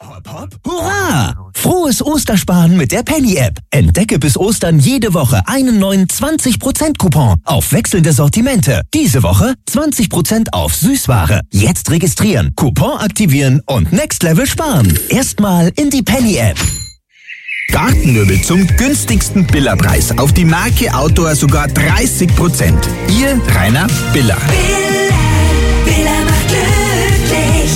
Hopp, hopp, hurra! Frohes Ostersparen mit der Penny-App. Entdecke bis Ostern jede Woche einen neuen 20%-Coupon auf wechselnde Sortimente. Diese Woche 20% auf Süßware. Jetzt registrieren, Coupon aktivieren und Next Level sparen. Erstmal in die Penny-App. Gartenmöbel zum günstigsten Billerpreis. Auf die Marke Outdoor sogar 30%. Ihr Rainer Biller. Biller macht glücklich.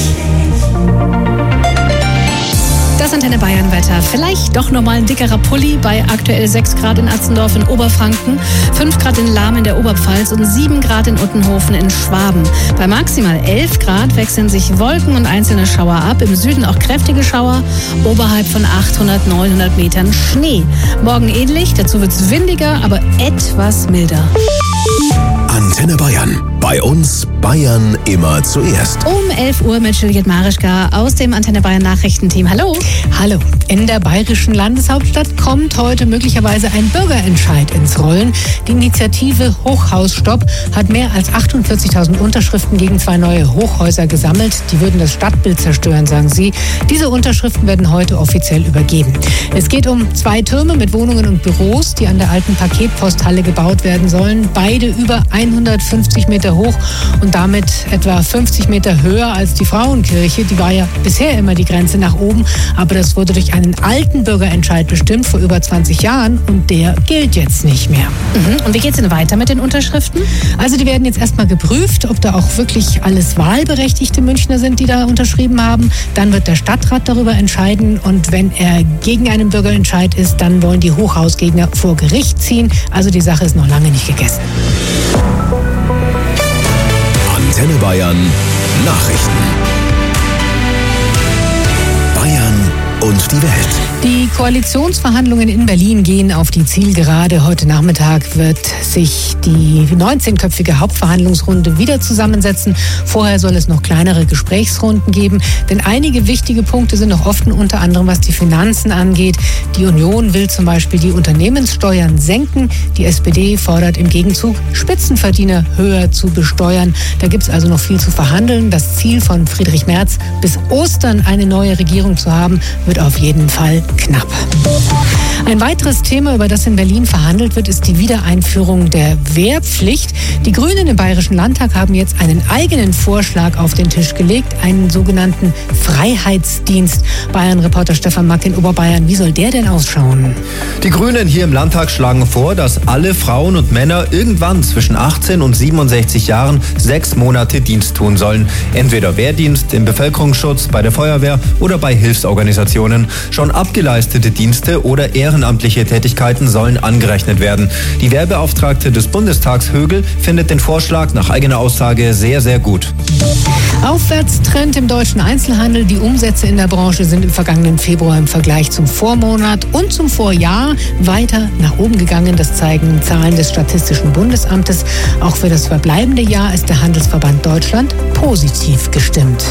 Das Antenne Bayern Wetter. Vielleicht doch nochmal ein dickerer Pulli bei aktuell 6 Grad in Atzendorf in Oberfranken, 5 Grad in Lahm in der Oberpfalz und 7 Grad in Uttenhofen in Schwaben. Bei maximal 11 Grad wechseln sich Wolken und einzelne Schauer ab. Im Süden auch kräftige Schauer. Oberhalb von 800, 900 Metern Schnee. Morgen ähnlich, dazu wird es windiger, aber etwas milder. Antenne Bayern. Bei uns Bayern immer zuerst. Um 11 Uhr mit Juliette Marischka aus dem Antenne Bayern Nachrichtenteam. Hallo. Hallo. In der bayerischen Landeshauptstadt kommt heute möglicherweise ein Bürgerentscheid ins Rollen. Die Initiative Hochhausstopp hat mehr als 48.000 Unterschriften gegen 2 neue Hochhäuser gesammelt. Die würden das Stadtbild zerstören, sagen sie. Diese Unterschriften werden heute offiziell übergeben. Es geht um 2 Türme mit Wohnungen und Büros, die an der alten Paketposthalle gebaut werden sollen. Beide über 150 Meter hoch und damit etwa 50 Meter höher als die Frauenkirche. Die war ja bisher immer die Grenze nach oben, aber das wurde durch einen alten Bürgerentscheid bestimmt vor über 20 Jahren und der gilt jetzt nicht mehr. Und wie geht's denn weiter mit den Unterschriften? Also die werden jetzt erstmal geprüft, ob da auch wirklich alles wahlberechtigte Münchner sind, die da unterschrieben haben. Dann wird der Stadtrat darüber entscheiden und wenn er gegen einen Bürgerentscheid ist, dann wollen die Hochhausgegner vor Gericht ziehen. Also die Sache ist noch lange nicht gegessen. Antenne Bayern Nachrichten. Bayern und die Welt. Die Koalitionsverhandlungen in Berlin gehen auf die Zielgerade. Heute Nachmittag wird sich die 19-köpfige Hauptverhandlungsrunde wieder zusammensetzen. Vorher soll es noch kleinere Gesprächsrunden geben. Denn einige wichtige Punkte sind noch offen, unter anderem was die Finanzen angeht. Die Union will zum Beispiel die Unternehmenssteuern senken. Die SPD fordert im Gegenzug, Spitzenverdiener höher zu besteuern. Da gibt es also noch viel zu verhandeln. Das Ziel von Friedrich Merz, bis Ostern eine neue Regierung zu haben, wird auf jeden Fall knapp. Ein weiteres Thema, über das in Berlin verhandelt wird, ist die Wiedereinführung der Wehrpflicht. Die Grünen im Bayerischen Landtag haben jetzt einen eigenen Vorschlag auf den Tisch gelegt, einen sogenannten Freiheitsdienst. Bayern-Reporter Stefan Mack in Oberbayern, wie soll der denn ausschauen? Die Grünen hier im Landtag schlagen vor, dass alle Frauen und Männer irgendwann zwischen 18 und 67 Jahren 6 Monate Dienst tun sollen. Entweder Wehrdienst, im Bevölkerungsschutz, bei der Feuerwehr oder bei Hilfsorganisationen. Schon abgeleistete Dienste oder ehrenamtliche Tätigkeiten sollen angerechnet werden. Die Wehrbeauftragte des Bundestags Högel findet den Vorschlag nach eigener Aussage sehr, sehr gut. Aufwärtstrend im deutschen Einzelhandel. Die Umsätze in der Branche sind im vergangenen Februar im Vergleich zum Vormonat und zum Vorjahr weiter nach oben gegangen. Das zeigen Zahlen des Statistischen Bundesamtes. Auch für das verbleibende Jahr ist der Handelsverband Deutschland positiv gestimmt.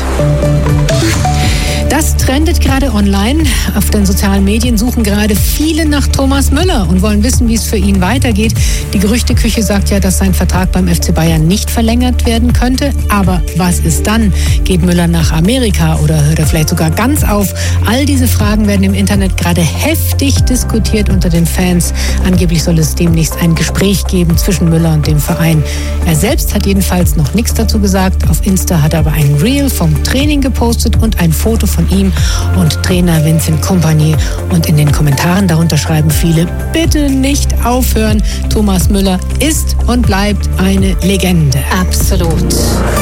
Das trendet gerade online. Auf den sozialen Medien suchen gerade viele nach Thomas Müller und wollen wissen, wie es für ihn weitergeht. Die Gerüchteküche sagt ja, dass sein Vertrag beim FC Bayern nicht verlängert werden könnte. Aber was ist dann? Geht Müller nach Amerika oder hört er vielleicht sogar ganz auf? All diese Fragen werden im Internet gerade heftig diskutiert unter den Fans. Angeblich soll es demnächst ein Gespräch geben zwischen Müller und dem Verein. Er selbst hat jedenfalls noch nichts dazu gesagt. Auf Insta hat er aber ein Reel vom Training gepostet und ein Foto von ihm und Trainer Vincent Kompany. Und in den Kommentaren darunter schreiben viele, bitte nicht aufhören. Thomas Müller ist und bleibt eine Legende. Absolut.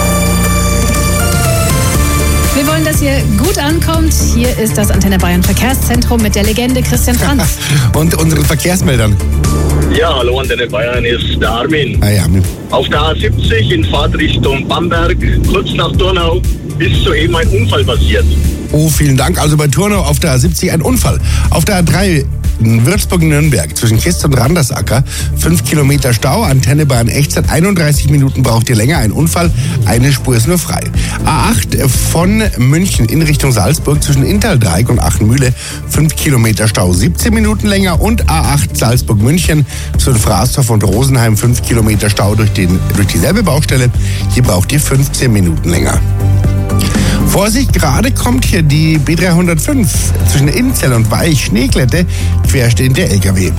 Wir wollen, dass ihr gut ankommt. Hier ist das Antenne Bayern Verkehrszentrum mit der Legende Christian Franz. Und unseren Verkehrsmeldern. Ja, hallo Antenne Bayern, hier ist der Armin. Hi Armin. Auf der A70 in Fahrtrichtung Bamberg, kurz nach Turnau, ist soeben ein Unfall passiert. Oh, vielen Dank. Also bei Turnau auf der A70 ein Unfall. Auf der A3 in Würzburg-Nürnberg zwischen Kist und Randersacker 5 Kilometer Stau. Antenne Bayern Echtzeit 31 Minuten braucht ihr länger. Ein Unfall, eine Spur ist nur frei. A8 von München in Richtung Salzburg zwischen Inntal-Dreieck und Achenmühle 5 Kilometer Stau 17 Minuten länger. Und A8 Salzburg-München zwischen Fraßdorf und Rosenheim 5 Kilometer Stau durch dieselbe Baustelle. Hier braucht ihr 15 Minuten länger. Vorsicht, gerade kommt hier die B305 zwischen Innzell und Weich, Schneeglätte, querstehender LKW.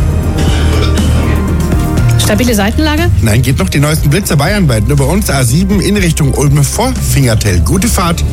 Stabile Seitenlage? Nein, geht noch die neuesten Blitzer bayernweit. Nur bei uns A7 in Richtung Ulm vor Fingertell. Gute Fahrt.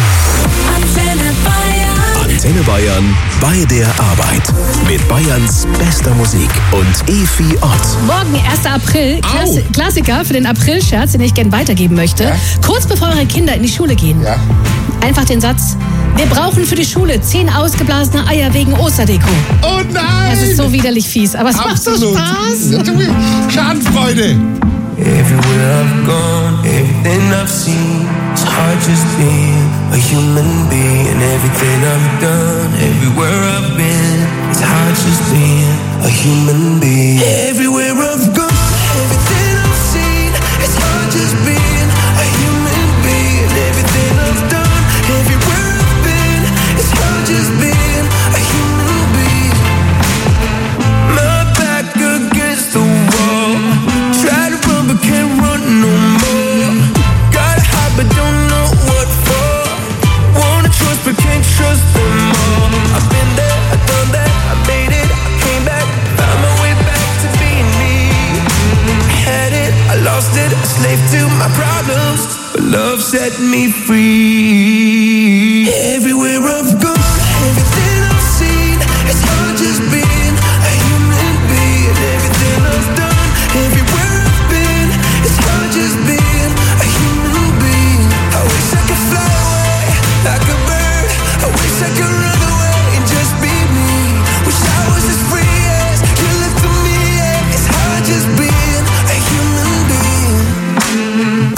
Antenne Bayern bei der Arbeit. Mit Bayerns bester Musik und Efi Ott. Morgen, 1. April, Klassiker für den April-Scherz, den ich gerne weitergeben möchte. Ja? Kurz bevor eure Kinder in die Schule gehen. Ja. Einfach den Satz: Wir brauchen für die Schule 10 ausgeblasene Eier wegen Osterdeko. Oh nein! Das ist so widerlich fies, aber es macht so Spaß. Schadenfreude. Everywhere I've gone, everything I've seen, it's hard just being a human being. Everything I've done, everywhere I've been, it's hard just being a human being. Everywhere I've gone, everything I've seen, it's hard just being a human being. Everything I've done, everywhere I've been, it's hard just being a human being. My back against the wall, try to run but can't run no more. Gotta hide but don't know what for. Wanna trust but can't trust them all. I've been there, I've done that, I made it, I came back, found my way back to being me. Had it, I lost it, a slave to my problems, but love set me free. Everywhere I've gone, everything I've seen, it's hard just being a human being. Everything I've done, everywhere I've been, it's hard just being a human being. I wish I could fly away like a bird. I wish I could run away and just be me. Wish I was as free as you look to me. Yeah. It's hard just being a human being.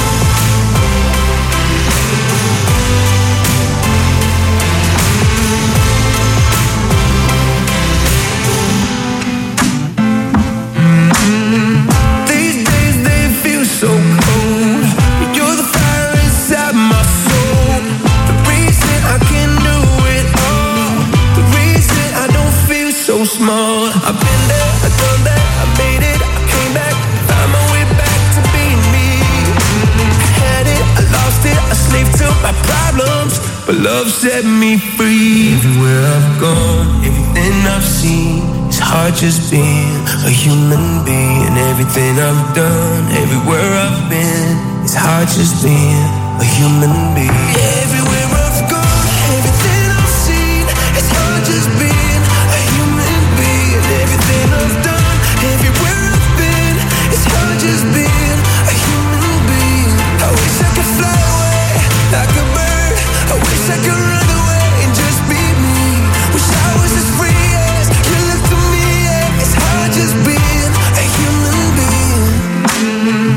These days they feel so cold. You're the fire inside my soul. The reason I can do it all. The reason I don't feel so small. I've been there, I've done that, I made it, I came back, found my way back to being me. Had it, I lost it, a slave to my problems, but love set me free. Everywhere I've gone, everything I've seen, it's hard just being a human being. Everything I've done, everywhere I've been, it's hard just being a human being. Everywhere I've gone, everything I've seen, it's hard just being a human being. Everything I've done, everywhere I've been, it's hard just being a human being. I wish I could fly away like a bird. I wish I could run away and just be me. Wish I was as free as you look to me. Yeah. It's hard just being a human being.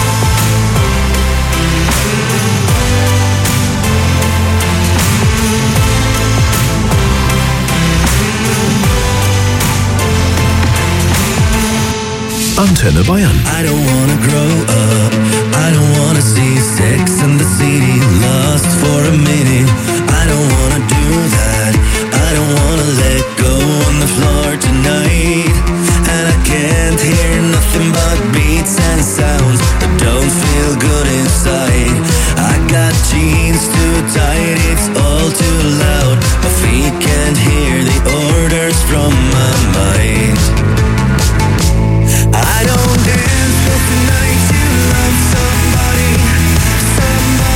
Antenne Bayern. I don't wanna grow up, I don't wanna see Sex and the City lost for a minute. I don't wanna do that, I don't wanna let go on the floor tonight. And I can't hear nothing but beats and sounds that don't feel good inside. I got jeans too tight, it's all too loud. My feet can't hear the orders from my mind. I don't dance 'cause tonight you love somebody.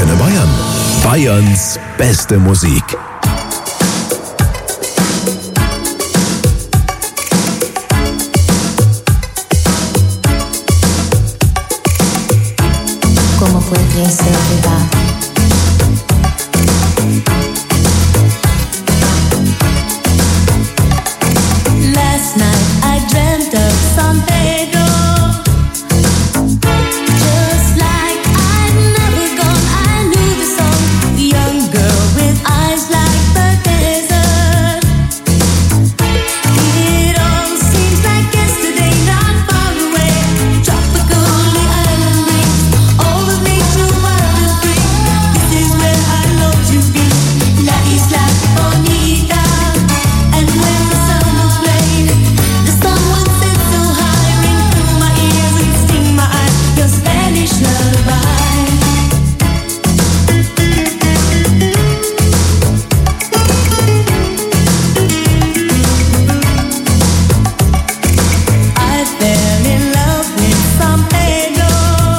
Antenne Bayern. Bayerns beste Musik. ¿Cómo puede ser verdad? Last night I dreamt of San Pedro. Just like I'd never gone, I knew the song. Young girl with eyes like the desert. It all seems like yesterday, not far away. Tropical island breeze, all of nature wild and free. This is where I long to be, La Isla Bonita. And when the sun was played, the sun would sit so high, ring through my ears and sting my eyes, your Spanish lullaby. I fell in love with San Pedro.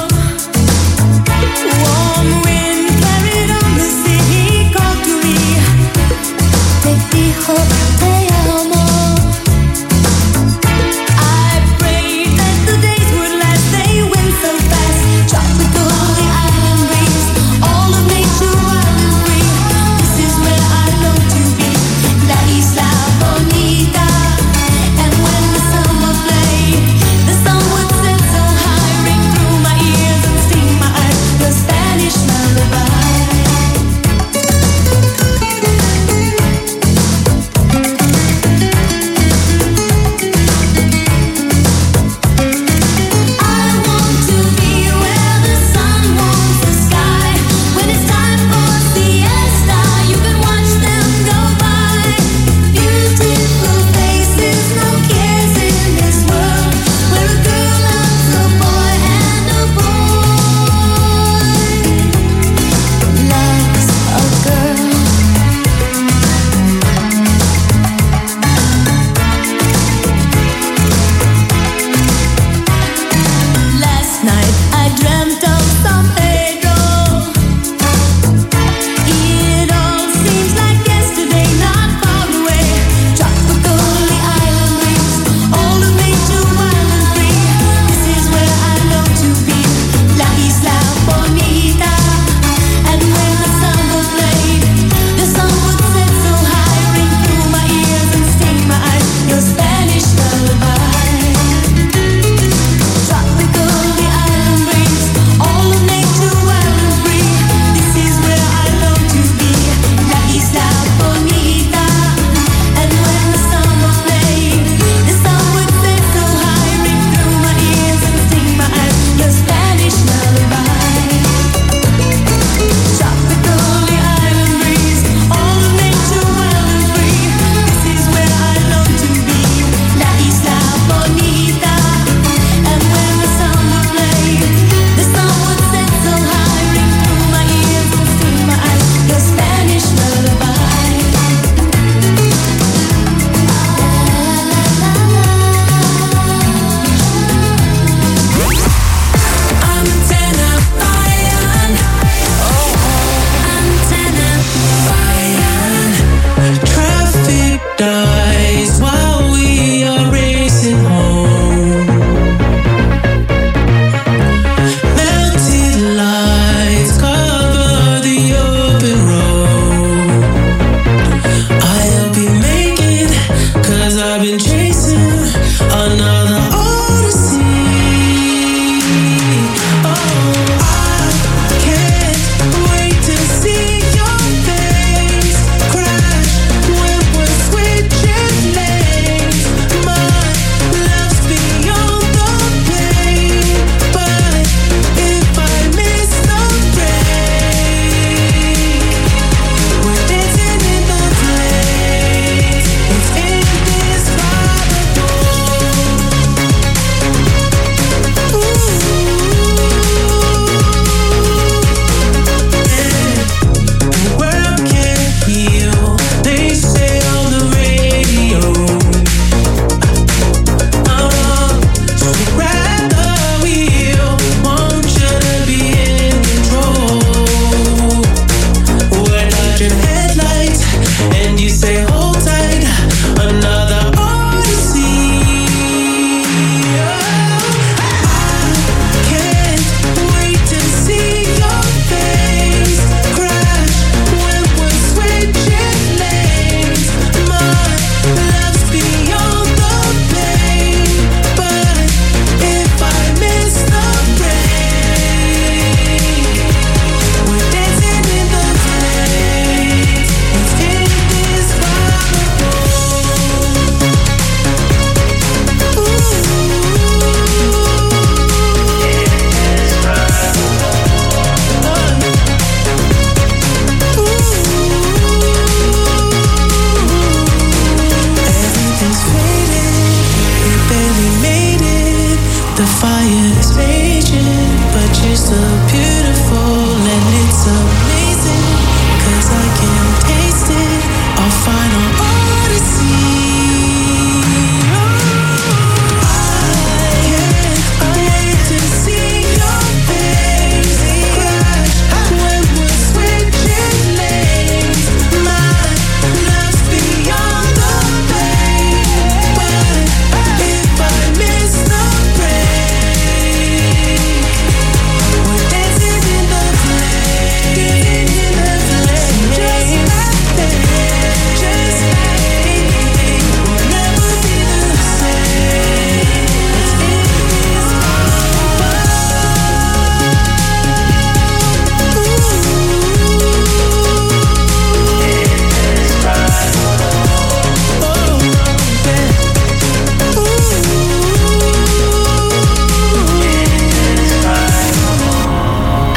Warm wind carried on the sea, he called to me. Te dijo te amo. I prayed that the days would last, they went so fast. Tropical, the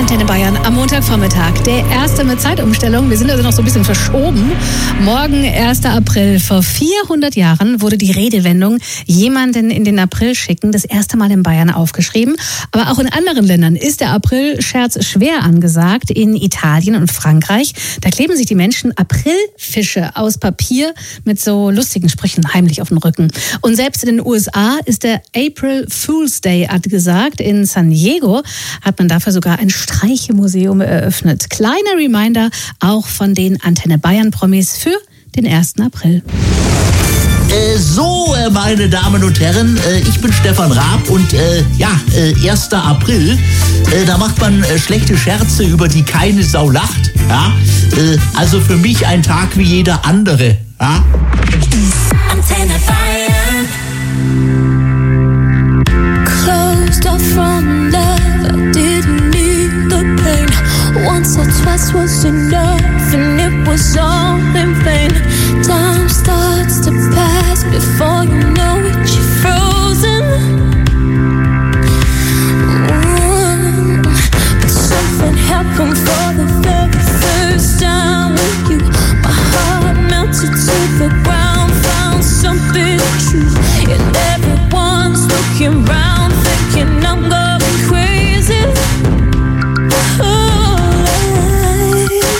Antenne Bayern am Montagvormittag. Der erste mit Zeitumstellung. Wir sind also noch so ein bisschen verschoben. Morgen, 1. April. Vor 400 Jahren wurde die Redewendung jemanden in den April schicken das erste Mal in Bayern aufgeschrieben. Aber auch in anderen Ländern ist der April-Scherz schwer angesagt. In Italien und Frankreich, da kleben sich die Menschen Aprilfische aus Papier mit so lustigen Sprüchen heimlich auf den Rücken. Und selbst in den USA ist der April Fool's Day angesagt. In San Diego hat man dafür sogar ein Streichemuseum eröffnet. Kleiner Reminder auch von den Antenne Bayern Promis für den 1. April. Meine Damen und Herren, ich bin Stefan Raab und 1. April, da macht man schlechte Scherze, über die keine Sau lacht. Ja? Also für mich ein Tag wie jeder andere. Ja? Antenne Bayern. Closed off from love, I didn't need the pain. Once or twice was enough, and it was all in vain. Time starts to pass before you know it, you're frozen. But something happened for the very first time with you. My heart melted to the ground, found something true, and everyone's looking round, thinking I'm going crazy. Oh,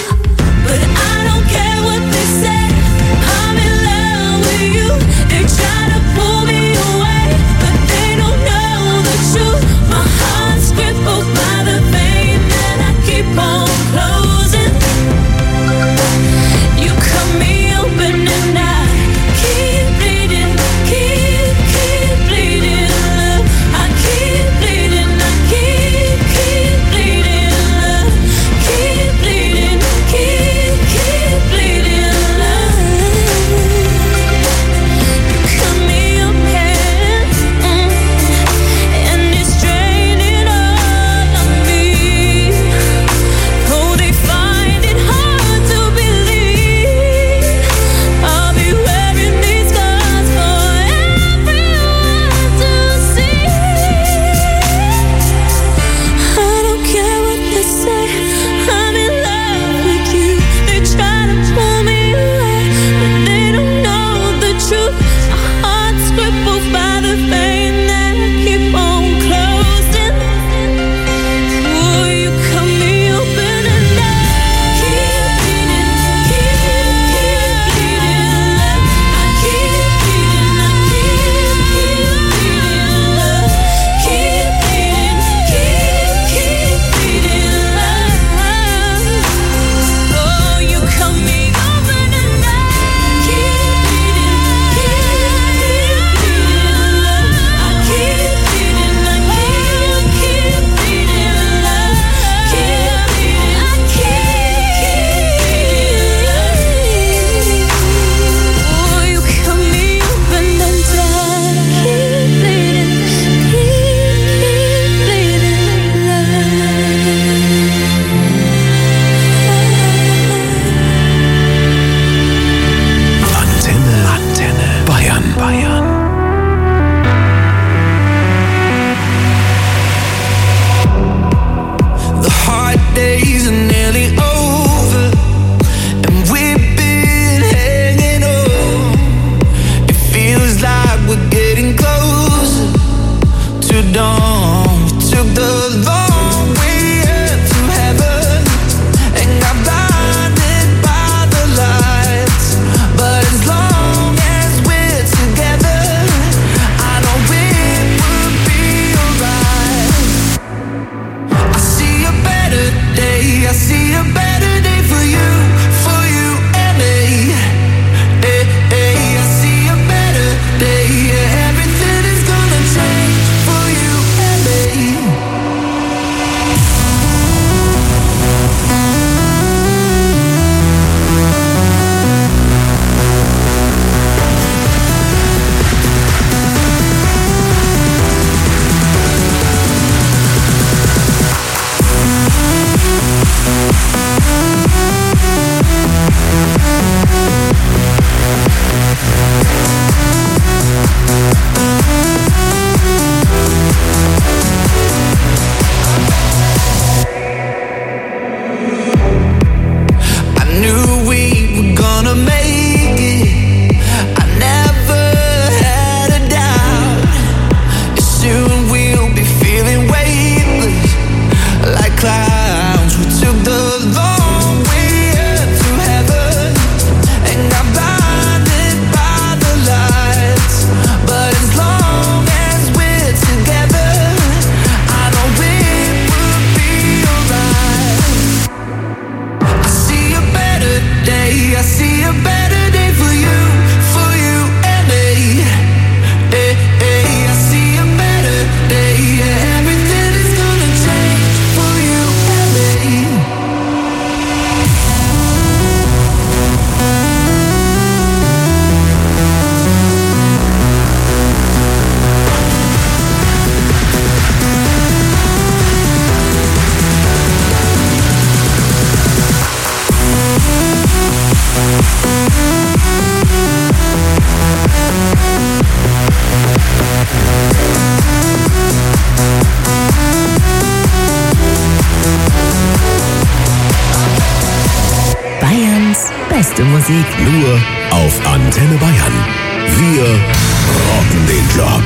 beste Musik. Nur auf Antenne Bayern. Wir rocken den Job.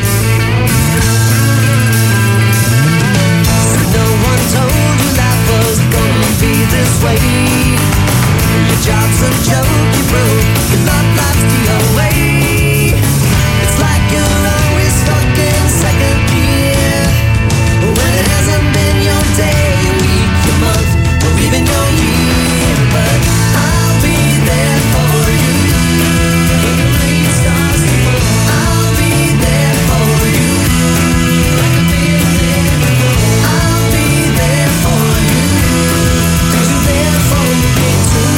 No one told you life was gonna be this way. Your job's a joke, you broke. Your love life's the away. It's like you're always stuck in second gear. When it hasn't been your day, your week, your month, or even your year. But I'll be there for you. When the rain starts to fall, I'll be there for you. Like I've been there before. I'll be there for you. 'Cause you're there for me too.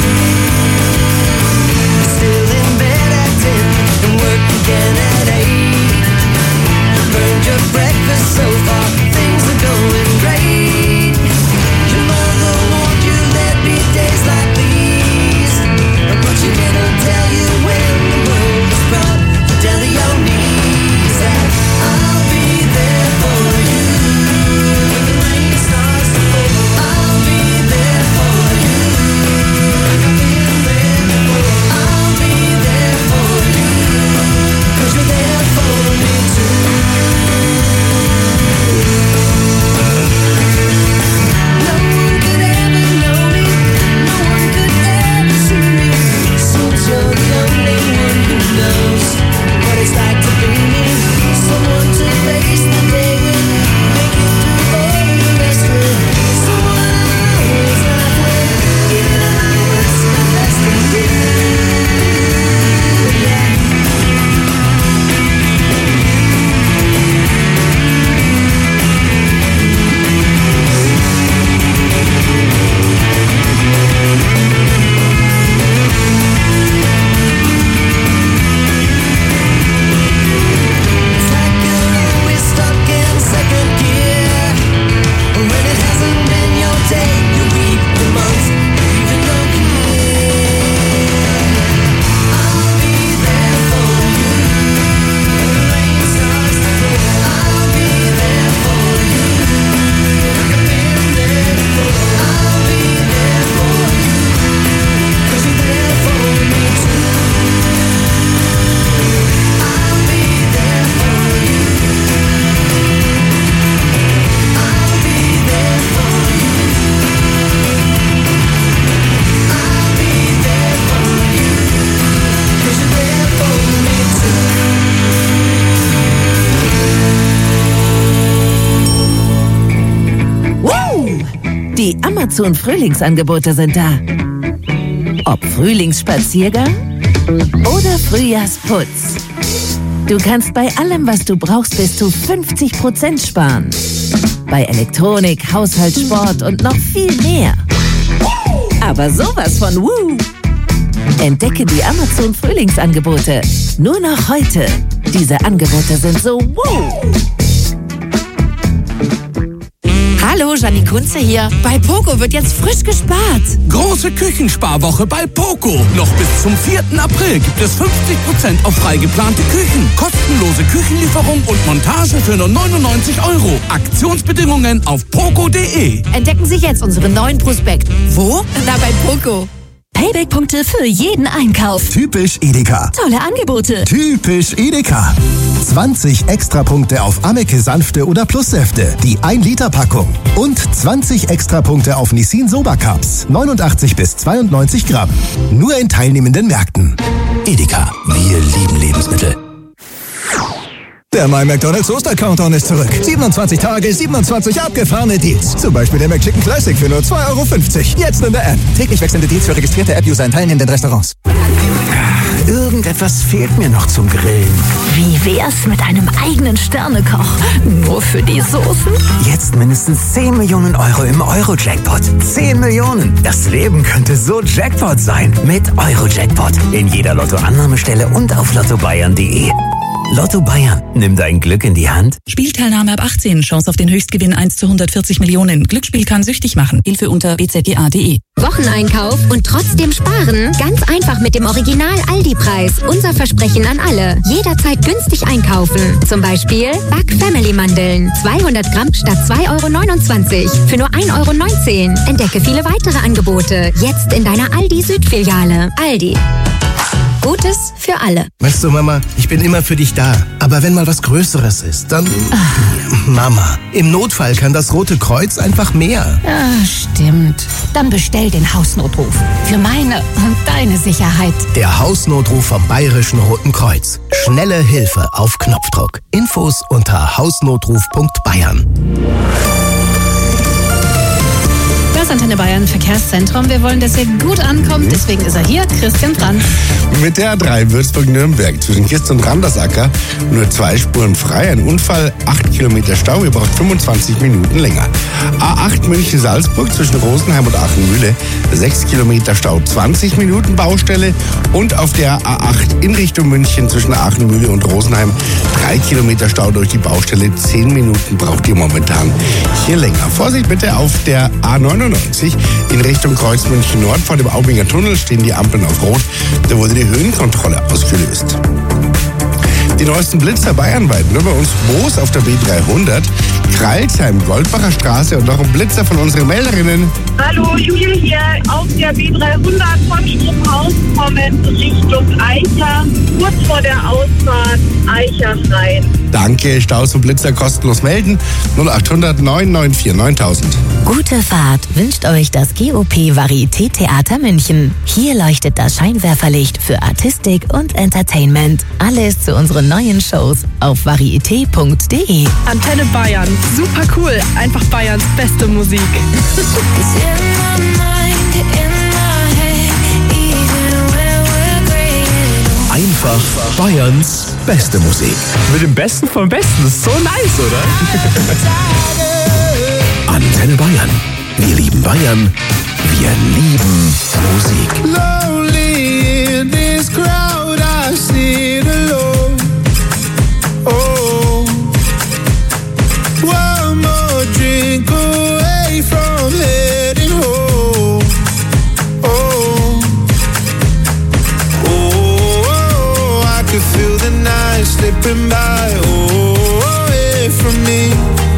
Still in bed at 10 and work again at 8. Burned your breakfast so far, things are going great. Your mother warned you there'd be days like these, but she didn't tell you when the world is brought down to your knees. That I'll be there for you. When the rain starts to fall, I'll be there for you. Like I've been there before, I'll be there for you. 'Cause you're there for me too. No one could ever know me, no one could ever see me. Since you're the only one who knows what it's like to be me. Someone to face the day with, make it through all the rest with. Someone I always laugh with, even I was the best in you. Yeah. It's like you're always stuck in second gear. When it hasn't been your day, your week, your month, even your year. I'll be there for you. When the rain starts to fall, I'll be there for you. Like I've been there before, I'll be there for you. 'Cause you're there for me too. I'll be there for you. I'll be there for you. I'll be there for you. 'Cause you're there for me too. Wow! Die Amazon-Frühlingsangebote sind da. Ob Frühlingsspaziergang oder Frühjahrsputz. Du kannst bei allem, was du brauchst, bis zu 50% sparen. Bei Elektronik, Haushalt, Sport und noch viel mehr. Aber sowas von Woo! Entdecke die Amazon-Frühlingsangebote. Nur noch heute. Diese Angebote sind so Woo! Hallo, Janine Kunze hier. Bei Poco wird jetzt frisch gespart. Große Küchensparwoche bei Poco. Noch bis zum 4. April gibt es 50% auf frei geplante Küchen. Kostenlose Küchenlieferung und Montage für nur 99 €. Aktionsbedingungen auf poco.de. Entdecken Sie jetzt unseren neuen Prospekt. Wo? Na, bei Poco. Payback-Punkte für jeden Einkauf. Typisch Edeka. Tolle Angebote. Typisch Edeka. 20 Extrapunkte auf Ameke Sanfte oder Plussäfte, die 1-Liter-Packung. Und 20 Extrapunkte auf Nissin Soba Cups, 89 bis 92 Gramm. Nur in teilnehmenden Märkten. Edeka, wir lieben Lebensmittel. Der My McDonald's Oster-Countdown ist zurück. 27 Tage, 27 abgefahrene Deals. Zum Beispiel der McChicken Classic für nur 2,50 €. Jetzt in der App. Täglich wechselnde Deals für registrierte App-User in teilnehmenden Restaurants. Irgendetwas fehlt mir noch zum Grillen. Wie wär's mit einem eigenen Sternekoch? Nur für die Soßen? Jetzt mindestens 10 Millionen € im Euro-Jackpot. 10 Millionen! Das Leben könnte so Jackpot sein. Mit Euro-Jackpot. In jeder Lotto-Annahmestelle und auf lottobayern.de. Lotto Bayern, nimm dein Glück in die Hand. Spielteilnahme ab 18. Chance auf den Höchstgewinn 1:140 Millionen. Glücksspiel kann süchtig machen. Hilfe unter bzga.de. Wocheneinkauf und trotzdem sparen? Ganz einfach mit dem Original-Aldi-Preis. Unser Versprechen an alle. Jederzeit günstig einkaufen. Zum Beispiel Back-Family-Mandeln. 200 Gramm statt 2,29 € für nur 1,19 €. Entdecke viele weitere Angebote. Jetzt in deiner Aldi-Südfiliale. Aldi. Gutes für alle. Weißt du, Mama, ich bin immer für dich da. Aber wenn mal was Größeres ist, dann... Mama, im Notfall kann das Rote Kreuz einfach mehr. Ja, stimmt. Dann bestell den Hausnotruf. Für meine und deine Sicherheit. Der Hausnotruf vom Bayerischen Roten Kreuz. Schnelle Hilfe auf Knopfdruck. Infos unter hausnotruf.bayern. Das Antenne Bayern Verkehrszentrum. Wir wollen, dass er gut ankommt. Deswegen ist er hier, Christian Brandt. Mit der A3 Würzburg-Nürnberg zwischen Kist und Randersacker nur 2 Spuren frei. Ein Unfall, 8 Kilometer Stau. Ihr braucht 25 Minuten länger. A8 München-Salzburg zwischen Rosenheim und Aachenmühle. 6 Kilometer Stau, 20 Minuten Baustelle. Und auf der A8 in Richtung München zwischen Aachenmühle und Rosenheim 3 Kilometer Stau durch die Baustelle. 10 Minuten braucht ihr momentan hier länger. Vorsicht bitte auf der A99 in Richtung Kreuz München Nord. Vor dem Aubinger Tunnel stehen die Ampeln auf Rot. Da wurde die Höhenkontrolle ausgelöst. Die neuesten Blitzer bayernweit. Nur bei uns Moos auf der B300, Kreilsheim, Goldbacher Straße und noch ein Blitzer von unseren Melderinnen. Hallo, Julia hier auf der B300 von Stromhaus kommend Richtung Eicher, kurz vor der Ausfahrt Eicher rein. Danke, Staus und Blitzer kostenlos melden. 0800 994 9000. Gute Fahrt wünscht euch das GOP Varieté Theater München. Hier leuchtet das Scheinwerferlicht für Artistik und Entertainment. Alles zu unseren neuen Shows auf varieté.de. Antenne Bayern, super cool. Einfach Bayerns beste Musik. Einfach Bayerns beste Musik. Mit dem Besten vom Besten. Das ist so nice, oder? Antenne Bayern. Wir lieben Bayern. Wir lieben Musik. Lonely in this crowd, I sit alone. Oh, one more drink away from heading home. Oh, oh, I could feel the night slipping by. Oh, away from me.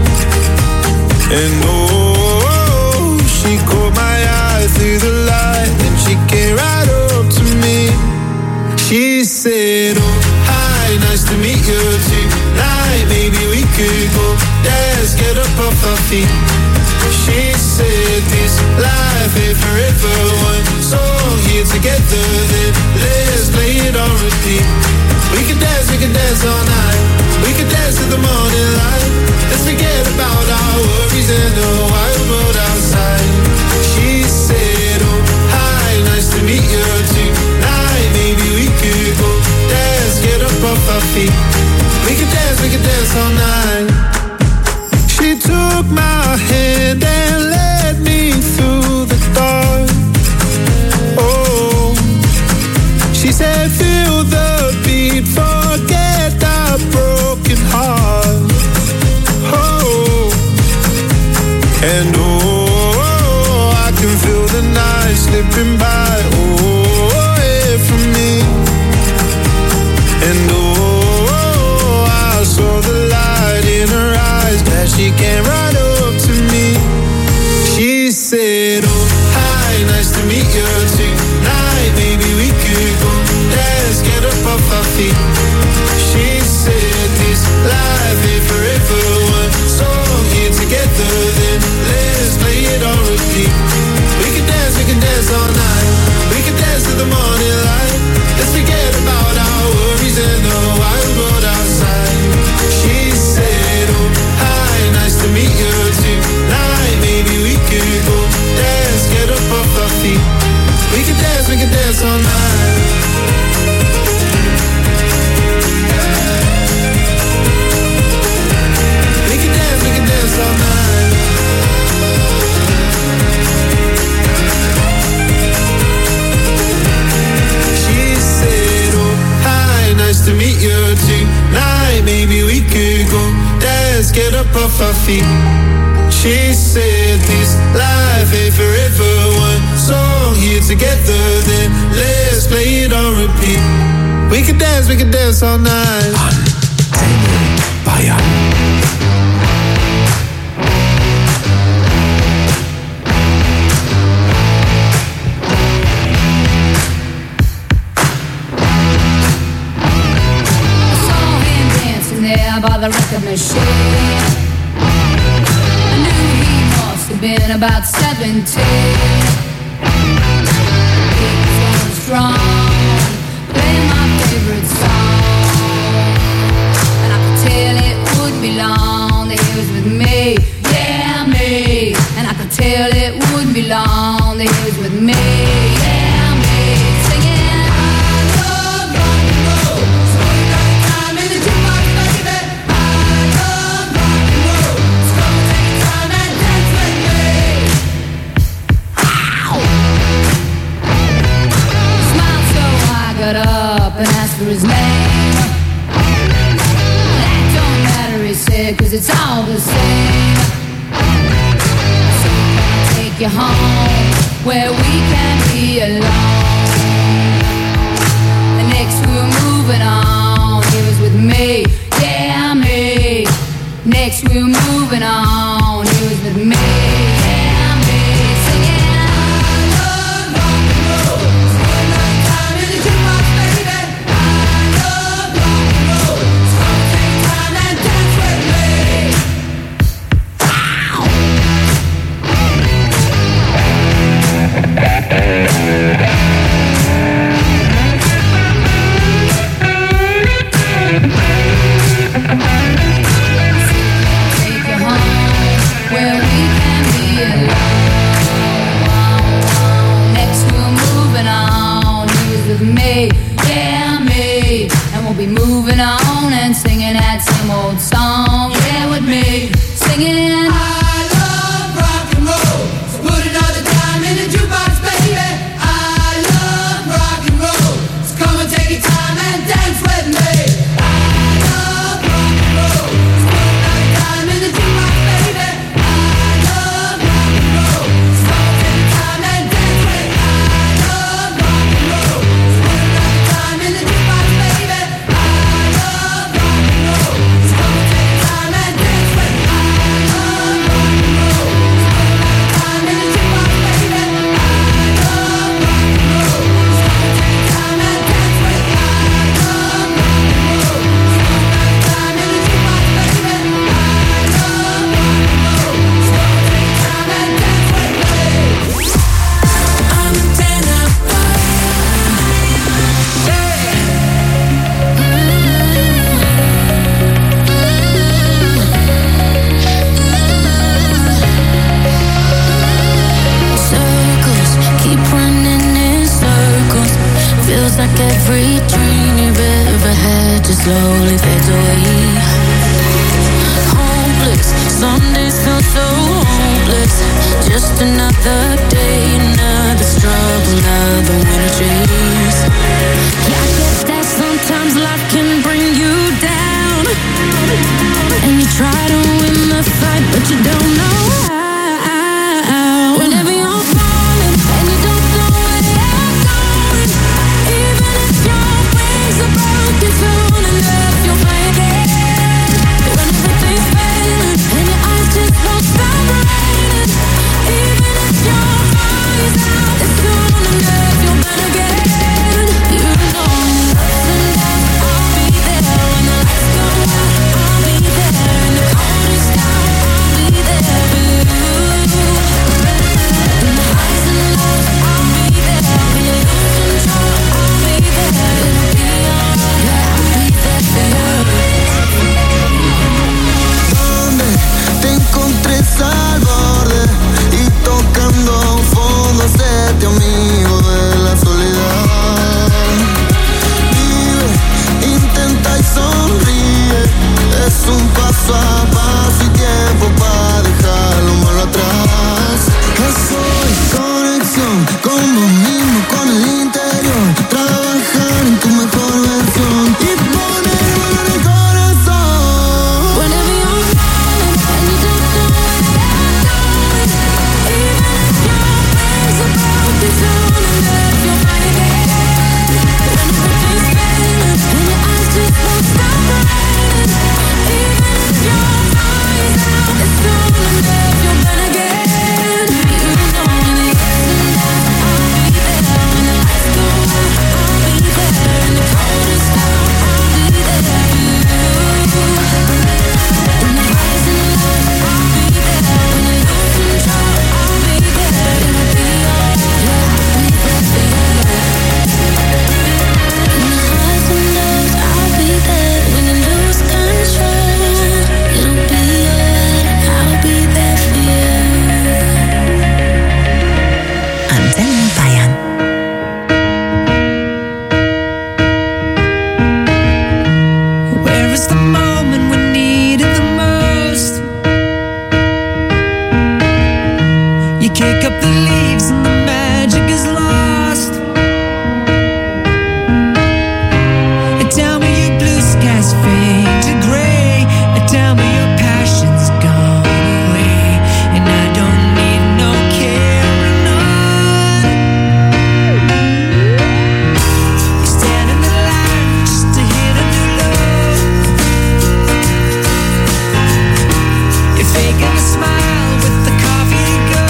And oh, she caught my eye through the light, and she came right up to me. She said, oh, hi, nice to meet you tonight. Maybe we could go dance, get up off our feet. She said, this life ain't forever. One song here together, then let's play it on repeat. We can dance all night. We can dance to the morning light. Let's forget about our worries and the wild world outside. She said, oh, hi, nice to meet you tonight. Maybe we could go dance, get up off our feet. We can dance all night. She took my hand and led me through the dark. Oh, she said, feel the beat, forget our broken heart. Oh, and oh, I can feel the night slipping by. Oh, away from me. And oh, I saw the light in her eyes, glad she came right up to me. She said, oh, hi, nice to meet you tonight. Maybe we could go dance, get up off our feet. She said, this life ain't forever. One song here together, then let's play it on repeat. We can dance all night. We can dance to the morning light. Let's forget about our worries and the wild world outside. She said, oh, hi, nice to meet you tonight. Maybe we could go dance, get up off our feet. We can dance all night. We can dance all night. She said, oh, hi, nice to meet you tonight. feet. She said this life ain't forever. One song here together, then let's play it on repeat. We could dance all night. Antenne Bayern. There by the record machine, I knew he must have been about 17. He was going strong, playing my favorite song, and I could tell it wouldn't be long that he was with me, yeah me. And I could tell it wouldn't be long that he was with me, yeah me. Singing. Got up and asked for his name. That don't matter, he said, 'cause it's all the same. So can I take you home where we can be alone? And next we were moving on. He was with me, yeah me. Next we were moving on. He was with me, yeah me. Singing. Be moving on and singing that same old song. Yeah, with me singing. I love rock and roll, so put another dime in the jukebox, baby. I love rock and roll, so come and take your time and dance with me. I love rock and roll, so put another dime in the jukebox, baby. I love rock and roll, so come and take your time and dance with me. I love rock and roll, so put another dime in the jukebox, baby. Like every dream you've ever had just slowly fades away. Hopeless, some days feel so hopeless. Just another day, another struggle, another winter chase. Yeah, I guess that sometimes life can bring you down, and you try to win the fight, but you don't know how. Whenever you're falling and you don't know where you're going, even if your wings are broken soon enough, you'll fly again. When everything's failing and your eyes just won't stop raining, even if your fire's out, it's soon enough, you'll burn again. You kick up the leaves and the magic is lost. Tell me your blue skies fade to gray. Tell me your passion's gone away, and I don't need no carrying on. You stand in the line just to hit a new low. You're faking a smile with the coffee to go.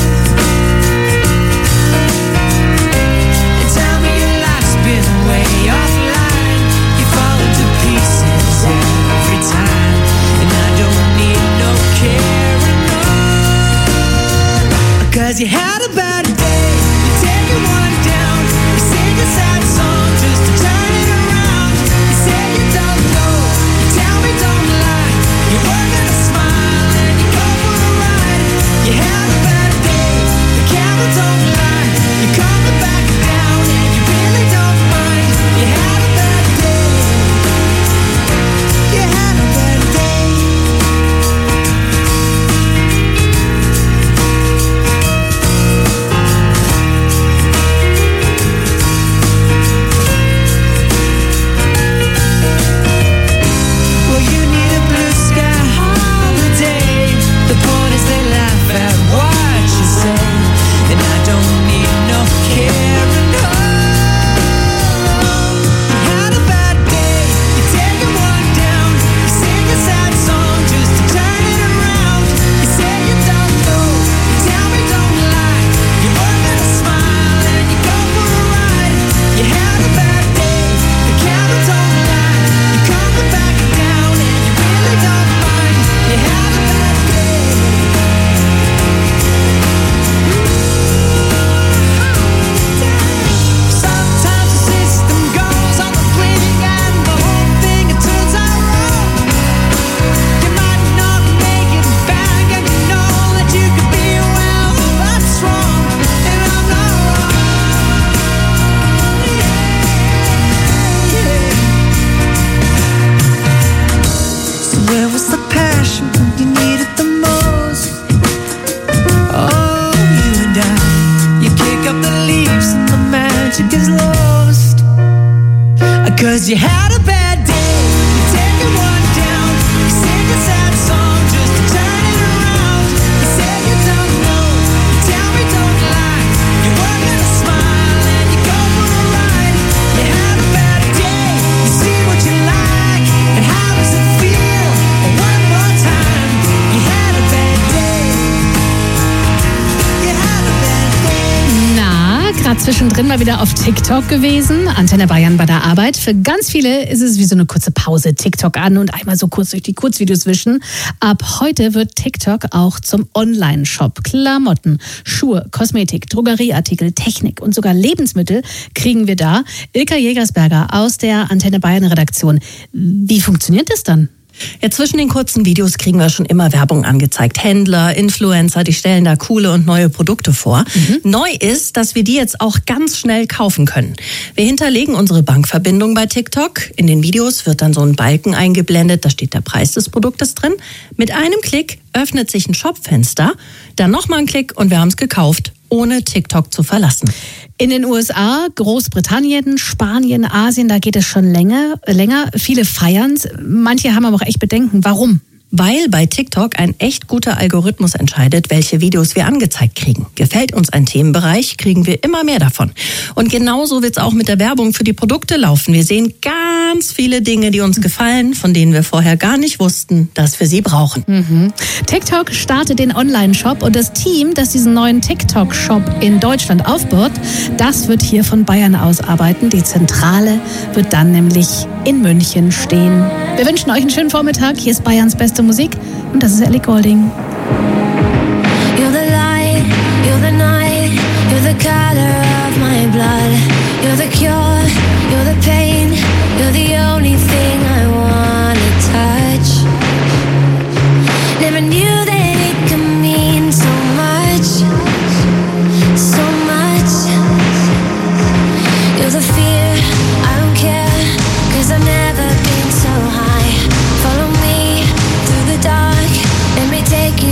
And tell me your life's been way offline. You fall into pieces every time, and I don't need no carrying on. 'Cause you had a bad day, you take one down, you sing a sad song just to turn it around. You say you don't know, you tell me don't lie. You work at a smile and you go for a ride. You had a bad day, the camera don't lie. You come back down and you really don't mind. You had a bad day. You had a bad day. Well, you need a blue sky holiday. The point is they laugh at what you say, and I don't need no carrying on. You had a bad day, you take one down, you sing a sad song just to turn it around. You say you don't know, you tell me don't lie. You work at a smile and you go for a ride. You had a bad day, the camera don't lie. You come back down and you really don't mind. You had a bad day. Sometimes the system goes on the blink and the whole thing it turns out wrong. You might not make it back and you know that you could be well, that's wrong, and I'm not wrong. So where was the passion when you needed the most? Oh, you and I, you kick up the leaves and the magic is lost. 'Cause you had a bad day, you take one down, you sing a sad song just to turn it around. You say you don't know, you tell me don't lie. You work at a smile and you go for a ride. You had a bad day, you see what you like, and how does it feel? One more time, you had a bad day. You had a bad day. Na, gerade zwischendrin mal wieder auf TikTok gewesen. Antenne Bayern bei der Arbeit. Für ganz viele ist es wie so eine kurze Pause. TikTok an und einmal so kurz durch die Kurzvideos wischen. Ab heute wird TikTok auch zum Online-Shop. Klamotten, Schuhe, Kosmetik, Drogerieartikel, Technik und sogar Lebensmittel kriegen wir da. Ilka Jägersberger aus der Antenne Bayern Redaktion. Wie funktioniert das dann? Ja, zwischen den kurzen Videos kriegen wir schon immer Werbung angezeigt. Händler, Influencer, die stellen da coole und neue Produkte vor. Neu ist, dass wir die jetzt auch ganz schnell kaufen können. Wir hinterlegen unsere Bankverbindung bei TikTok. In den Videos wird dann so ein Balken eingeblendet, da steht der Preis des Produktes drin. Mit einem Klick öffnet sich ein Shopfenster, dann nochmal ein Klick und wir haben es gekauft, ohne TikTok zu verlassen. In den USA, Großbritannien, Spanien, Asien, da geht es schon länger. Viele feiern's. Manche haben aber auch echt Bedenken. Warum? Weil bei TikTok ein echt guter Algorithmus entscheidet, welche Videos wir angezeigt kriegen. Gefällt uns ein Themenbereich, kriegen wir immer mehr davon. Und genauso wird es auch mit der Werbung für die Produkte laufen. Wir sehen ganz viele Dinge, die uns gefallen, von denen wir vorher gar nicht wussten, dass wir sie brauchen. TikTok startet den Online-Shop und das Team, das diesen neuen TikTok-Shop in Deutschland aufbaut, das wird hier von Bayern aus arbeiten. Die Zentrale wird dann nämlich in München stehen. Wir wünschen euch einen schönen Vormittag. Hier ist Bayerns beste Musik und das ist Ellie Goulding. You're the light, you're the night, you're the color of my blood. You're the cure, you're the pain, you're the only thing I wanna touch. Never knew that it could mean so much, so much. You're the fear, I don't care, 'cause I've never been so high. Follow me through the dark, let me take you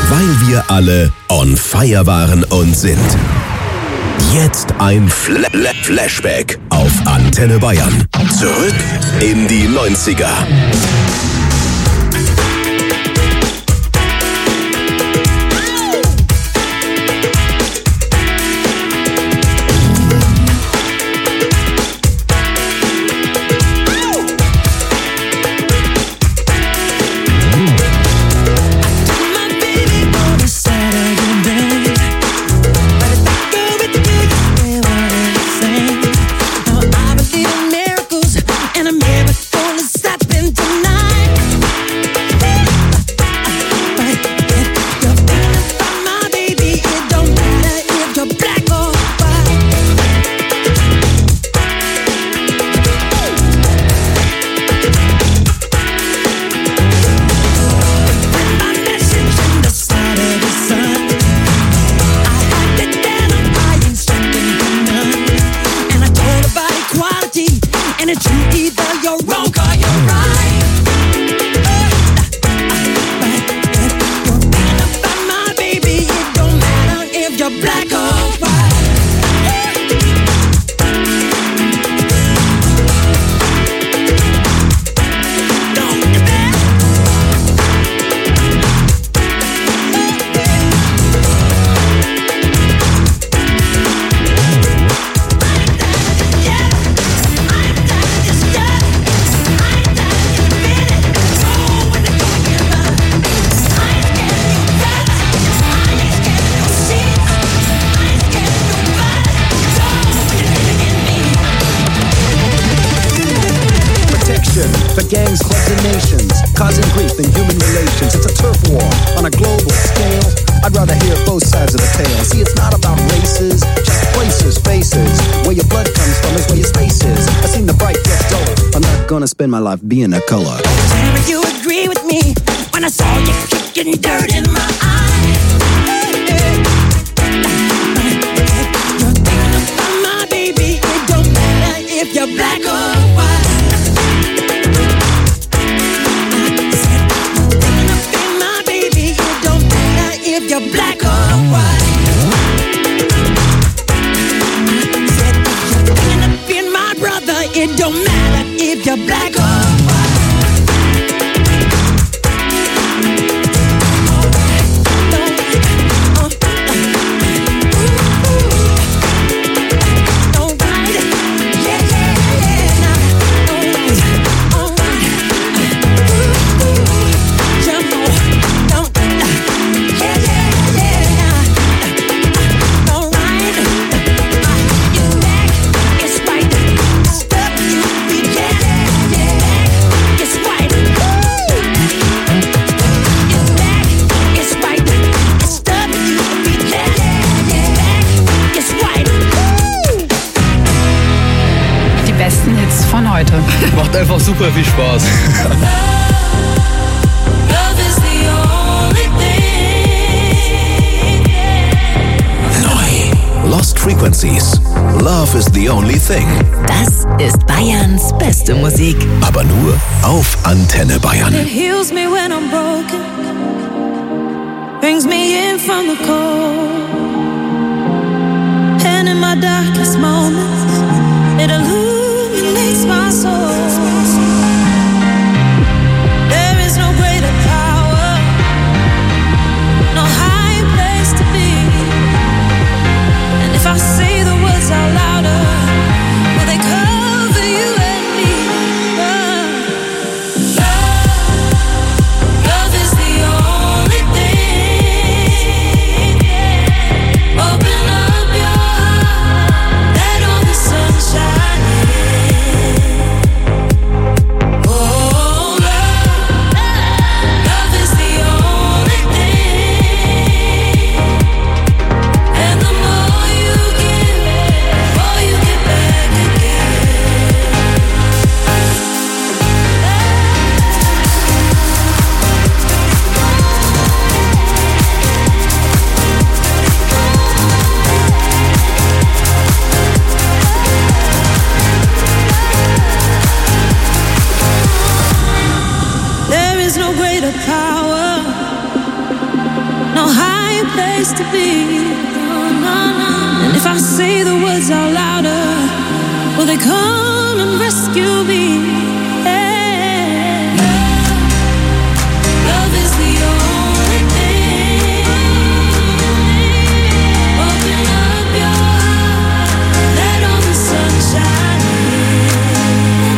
weil wir alle on fire waren und sind. Jetzt ein Flashback auf Antenne Bayern. Zurück in die 90er. gangs, clubs, and nations, causing grief in human relations. It's a turf war on a global scale. I'd rather hear both sides of the tale. See, it's not about races, just places, faces. Where your blood comes from is where your space is. I seen the bright get duller. I'm not gonna spend my life being a color. Never you agree with me when I saw you kicking dirt in my eye. You're thinking about my baby. It don't matter if you're black or white. If you're black or white, said if you're thinking of being my brother, it don't matter if you're black or macht einfach super viel Spaß. Neu. Lost Frequencies. Love is the only thing. Das ist Bayerns beste Musik. Aber nur auf Antenne Bayern. It heals me when I'm broken, brings me in from the cold, and in my darkest moments it illuminates my soul. There is no greater power, no higher place to be. And if I say the words out louder, will they cover you and me? Love is the only thing. Open up your heart, let all the sunshine in. Oh, love is the only thing. And the more you give, the more you get back again. There is no greater power, no only place to be. And if I say the words out louder, will they come and rescue me? Love is the only thing. Open up your heart, let all the sunshine in.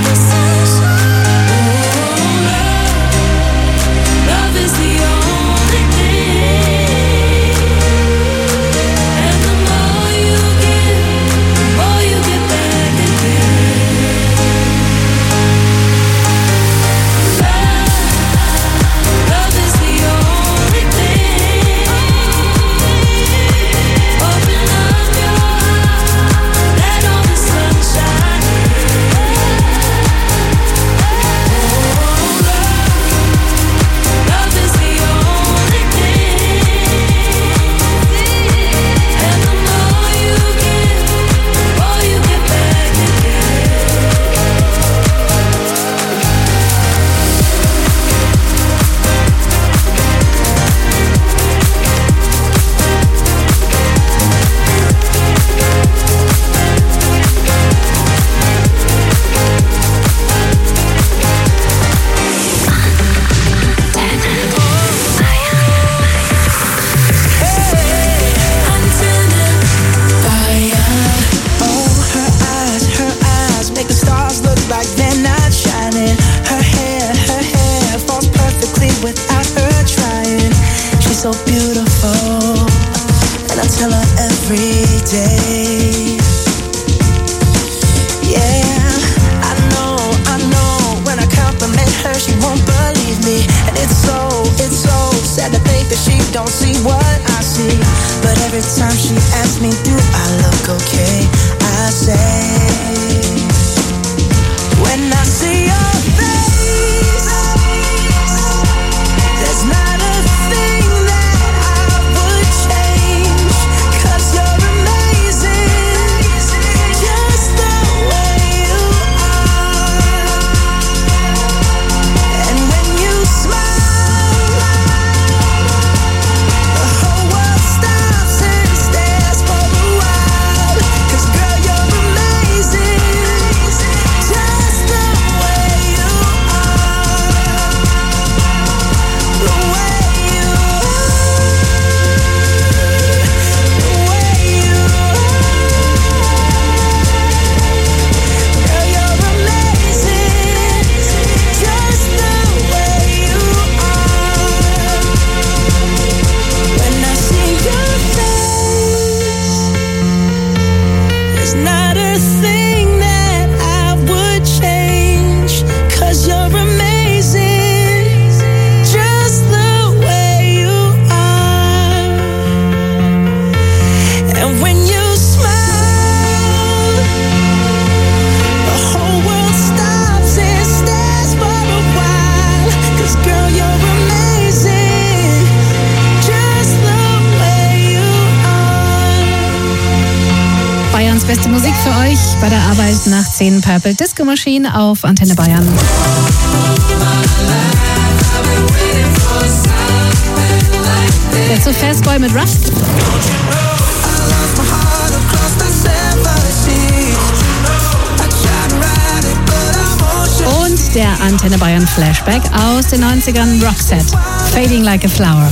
Love is the only thing. And the more you give, more you get back again. Love is the only thing. Open up your heart, let all the sunshine in. Love is the only thing. And the more you give, more you get back again. Her eyes make the stars look like they're not shining. Her hair falls perfectly without her trying. She's so beautiful, and I tell her every day. Yeah, I know. When I compliment her, she won't believe me, and it's so sad to think that she don't see what I see. But every time she asks me, do I look okay? I say, when I see your face, there's not a thing that I would change. 'Cause you're amazing, just the way you are. And when you smile, the whole world stops and stares for a while. 'Cause girl, you're amazing, just the way you are. The way you Girl, you're amazing, just the way you are. When I see your face, there's not a thing that I would change. 'Cause you're amazing, just the way you are. And when you smile, the whole world stops and stares for a while. 'Cause girl, you're amazing, just the way you are. Bayerns beste Musik für euch bei der Arbeit nach 10 Purple Disco Machine auf Antenne Bayern. Jetzt so Fastboy mit Rust. Und der Antenne Bayern Flashback aus den 90ern, Roxette, Fading Like a Flower.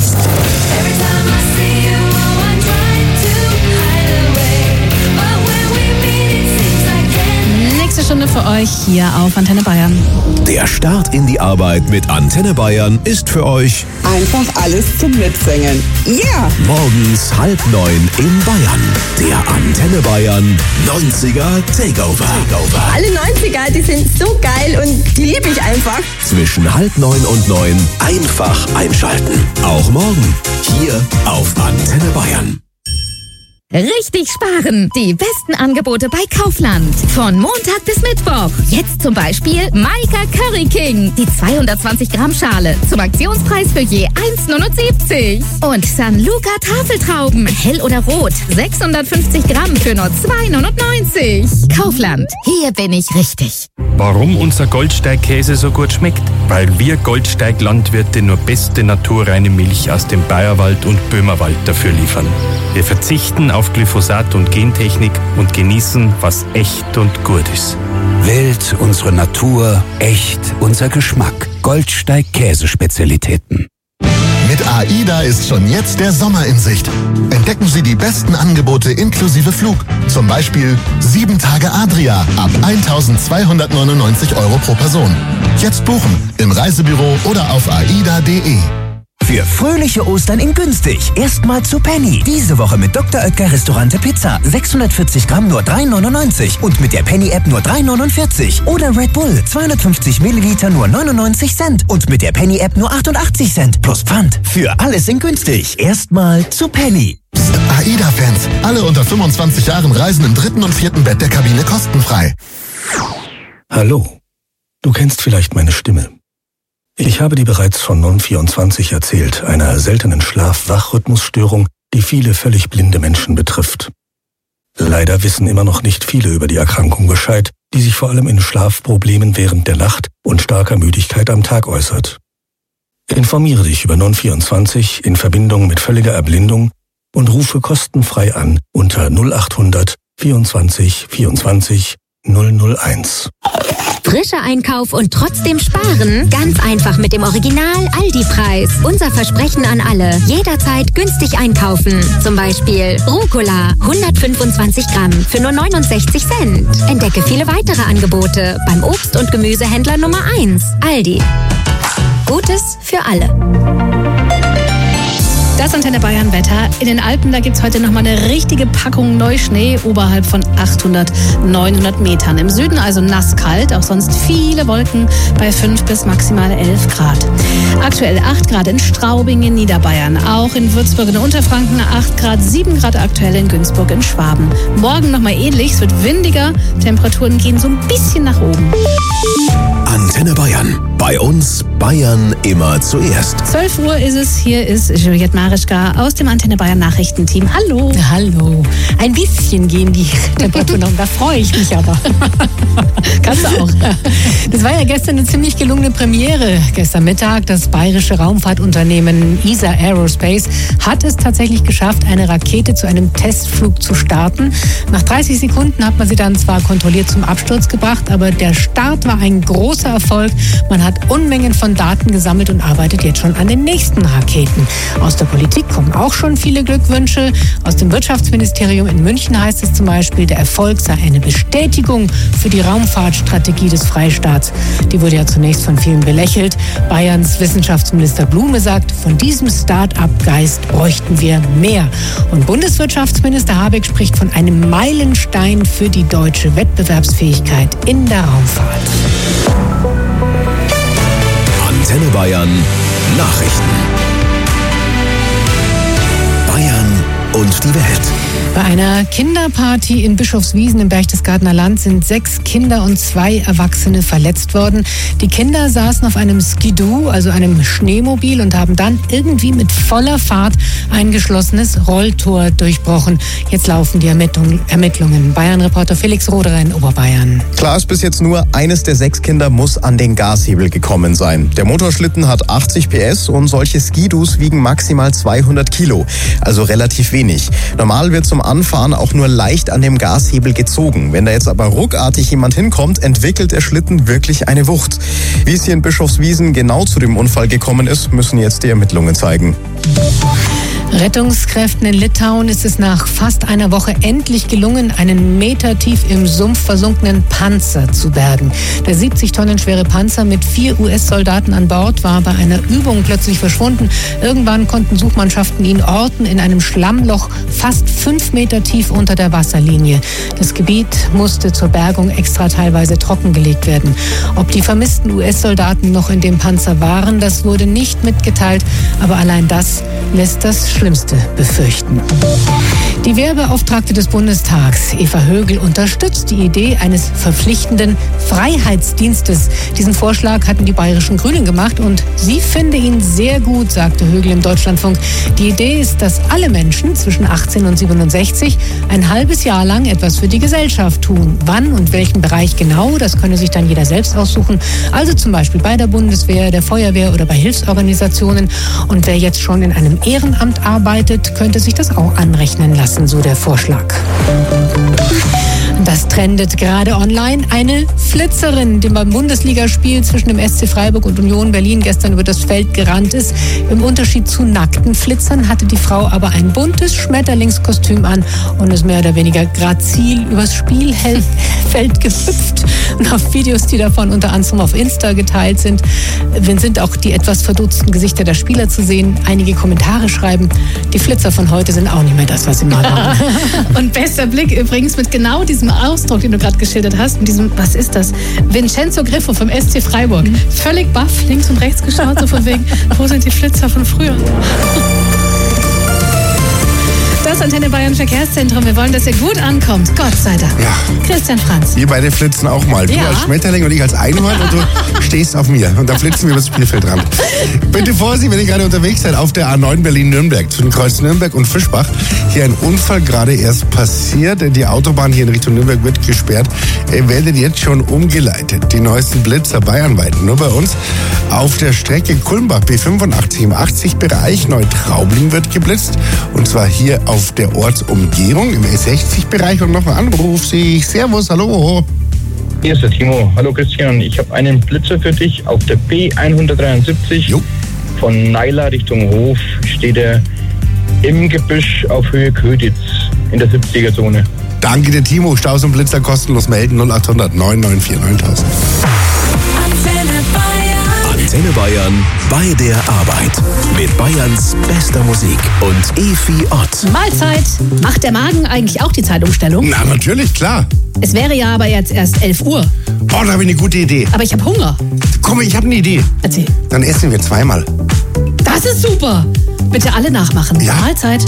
Nächste Stunde für euch hier auf Antenne Bayern. Der Start in die Arbeit mit Antenne Bayern ist für euch einfach alles zum Mitsingen. Ja! morgens 8:30 in Bayern. Der Antenne Bayern 90er Takeover. Alle 90er, die sind so geil und die liebe ich einfach. Zwischen 8:30 und 9 einfach einschalten. Auch morgen hier auf Antenne Bayern. Richtig sparen. Die besten Angebote bei Kaufland. Von Montag bis Mittwoch. Jetzt zum Beispiel Maika Curry King. Die 220 Gramm Schale. Zum Aktionspreis für je 1,79. Und San Luca Tafeltrauben. Hell oder rot. 650 Gramm für nur 2,99. Kaufland. Hier bin ich richtig. Warum unser Goldsteig-Käse so gut schmeckt? Weil wir Goldsteig-Landwirte nur beste naturreine Milch aus dem Bayerwald und Böhmerwald dafür liefern. Wir verzichten auf Glyphosat und Gentechnik und genießen, was echt und gut ist. Wild, unsere Natur, echt, unser Geschmack. Goldsteig-Käsespezialitäten. Mit AIDA ist schon jetzt der Sommer in Sicht. Entdecken Sie die besten Angebote inklusive Flug. Zum Beispiel 7 Tage Adria ab 1.299 € pro Person. Jetzt buchen im Reisebüro oder auf aida.de. Für fröhliche Ostern in günstig. Erstmal zu Penny. Diese Woche mit Dr. Oetker Restaurante Pizza. 640 Gramm nur 3,99 € und mit der Penny-App nur 3,49 €. Oder Red Bull. 250 Milliliter nur 99 Cent und mit der Penny-App nur 88 Cent. Plus Pfand. Für alles in günstig. Erstmal zu Penny. Psst, AIDA-Fans. Alle unter 25 Jahren reisen im 3. und 4. Bett der Kabine kostenfrei. Hallo. Du kennst vielleicht meine Stimme. Ich habe dir bereits von Non-24 erzählt, einer seltenen Schlaf-Wach-Rhythmusstörung, die viele völlig blinde Menschen betrifft. Leider wissen immer noch nicht viele über die Erkrankung Bescheid, die sich vor allem in Schlafproblemen während der Nacht und starker Müdigkeit am Tag äußert. Informiere dich über Non-24 in Verbindung mit völliger Erblindung und rufe kostenfrei an unter 0800 24 24 001. Frischer Einkauf und trotzdem sparen? Ganz einfach mit dem Original Aldi-Preis. Unser Versprechen an alle. Jederzeit günstig einkaufen. Zum Beispiel Rucola 125 Gramm für nur 69 Cent. Entdecke viele weitere Angebote beim Obst- und Gemüsehändler Nummer 1. Aldi. Gutes für alle. Das Antenne Bayern Wetter. In den Alpen, da gibt es heute nochmal eine richtige Packung Neuschnee oberhalb von 800, 900 Metern. Im Süden also nasskalt, auch sonst viele Wolken bei 5 bis maximal 11 Grad. Aktuell 8 Grad in Straubing in Niederbayern, auch in Würzburg in Unterfranken 8 Grad, 7 Grad aktuell in Günzburg in Schwaben. Morgen nochmal ähnlich, es wird windiger, Temperaturen gehen so ein bisschen nach oben. Antenne Bayern. Bei uns Bayern immer zuerst. 12 Uhr ist es. Hier ist Juliette Marischka aus dem Antenne Bayern Nachrichtenteam. Hallo. Hallo. Ein bisschen gehen die Temperaturen um. Da freue ich mich aber. Kannst du auch. Das war ja gestern eine ziemlich gelungene Premiere. Gestern Mittag, das bayerische Raumfahrtunternehmen ESA Aerospace hat es tatsächlich geschafft, eine Rakete zu einem Testflug zu starten. Nach 30 Sekunden hat man sie dann zwar kontrolliert zum Absturz gebracht, aber der Start war ein großer Erfolg. Man hat Unmengen von Daten gesammelt und arbeitet jetzt schon an den nächsten Raketen. Aus der Politik kommen auch schon viele Glückwünsche. Aus dem Wirtschaftsministerium in München heißt es zum Beispiel, der Erfolg sei eine Bestätigung für die Raumfahrtstrategie des Freistaats. Die wurde ja zunächst von vielen belächelt. Bayerns Wissenschaftsminister Blume sagt, von diesem Start-up-Geist bräuchten wir mehr. Und Bundeswirtschaftsminister Habeck spricht von einem Meilenstein für die deutsche Wettbewerbsfähigkeit in der Raumfahrt. Antenne Bayern Nachrichten. Bayern und die Welt. Bei einer Kinderparty in Bischofswiesen im Berchtesgadener Land sind 6 Kinder und 2 Erwachsene verletzt worden. Die Kinder saßen auf einem Skidoo, also einem Schneemobil, und haben dann irgendwie mit voller Fahrt ein geschlossenes Rolltor durchbrochen. Jetzt laufen die Ermittlungen. Bayern-Reporter Felix Roderer in Oberbayern. Klar ist bis jetzt nur, eines der 6 Kinder muss an den Gashebel gekommen sein. Der Motorschlitten hat 80 PS und solche Skidoos wiegen maximal 200 Kilo, also relativ wenig. Normal wird zum Anfahren auch nur leicht an dem Gashebel gezogen. Wenn da jetzt aber ruckartig jemand hinkommt, entwickelt der Schlitten wirklich eine Wucht. Wie es hier in Bischofswiesen genau zu dem Unfall gekommen ist, müssen jetzt die Ermittlungen zeigen. Rettungskräften in Litauen ist es nach fast einer Woche endlich gelungen, einen Meter tief im Sumpf versunkenen Panzer zu bergen. Der 70 Tonnen schwere Panzer mit 4 US-Soldaten an Bord war bei einer Übung plötzlich verschwunden. Irgendwann konnten Suchmannschaften ihn orten in einem Schlammloch fast 5 Meter tief unter der Wasserlinie. Das Gebiet musste zur Bergung extra teilweise trockengelegt werden. Ob die vermissten US-Soldaten noch in dem Panzer waren, das wurde nicht mitgeteilt. Aber allein das lässt das Schlimmste befürchten. Die Wehrbeauftragte des Bundestags, Eva Högel, unterstützt die Idee eines verpflichtenden Freiheitsdienstes. Diesen Vorschlag hatten die bayerischen Grünen gemacht und sie finde ihn sehr gut, sagte Högel im Deutschlandfunk. Die Idee ist, dass alle Menschen zwischen 18 und 67 ein halbes Jahr lang etwas für die Gesellschaft tun. Wann und welchen Bereich genau, das könne sich dann jeder selbst aussuchen. Also zum Beispiel bei der Bundeswehr, der Feuerwehr oder bei Hilfsorganisationen. Und wer jetzt schon in einem Ehrenamt arbeitet, könnte sich das auch anrechnen lassen, so der Vorschlag. Das trendet gerade online. Eine Flitzerin, die beim Bundesligaspiel zwischen dem SC Freiburg und Union Berlin gestern über das Feld gerannt ist. Im Unterschied zu nackten Flitzern hatte die Frau aber ein buntes Schmetterlingskostüm an und ist mehr oder weniger grazil übers Spielfeld gehüpft. Und auf Videos, die davon unter anderem auf Insta geteilt sind auch die etwas verdutzten Gesichter der Spieler zu sehen. Einige Kommentare schreiben, die Flitzer von heute sind auch nicht mehr das, was sie mal waren. Und bester Blick übrigens mit genau diesem Ausdruck, den du gerade geschildert hast, mit diesem, was ist das? Vincenzo Griffo vom SC Freiburg. Völlig baff, links und rechts geschaut, so von wegen, wo sind die Flitzer von früher? Das Antenne Bayern Verkehrszentrum. Wir wollen, dass ihr gut ankommt. Gott sei Dank. Ja. Christian Franz. Wir beide flitzen auch mal. Du als Schmetterling und ich als Einhorn und du stehst auf mir. Und da flitzen wir über das Spielfeld ran. Bitte Vorsicht, wenn ihr gerade unterwegs seid auf der A9 Berlin-Nürnberg zwischen Kreuz Nürnberg und Fischbach. Hier ein Unfall gerade erst passiert. Die Autobahn hier in Richtung Nürnberg wird gesperrt. Werdet jetzt schon umgeleitet. Die neuesten Blitzer bayernweit. Nur bei uns auf der Strecke Kulmbach B85 im 80-Bereich. Neutraubling wird geblitzt. Und zwar hier auf der Ortsumgehung im E60-Bereich. Und noch ein Anruf sehe ich. Servus, hallo. Hier ist der Timo. Hallo Christian, ich habe einen Blitzer für dich auf der B173. Von Naila Richtung Hof steht er im Gebüsch auf Höhe Köditz in der 70er-Zone. Danke dir, Timo. Staus und Blitzer kostenlos melden 0800 994 9000. Antenne Bayern bei der Arbeit. Mit Bayerns bester Musik und Efi Ott. Mahlzeit. Macht der Magen eigentlich auch die Zeitumstellung? Na, natürlich, klar. Es wäre ja aber jetzt erst 11 Uhr. Oh, da habe ich eine gute Idee. Aber ich habe Hunger. Komm, ich habe eine Idee. Erzähl. Dann essen wir zweimal. Das ist super. Bitte alle nachmachen. Ja. Mahlzeit.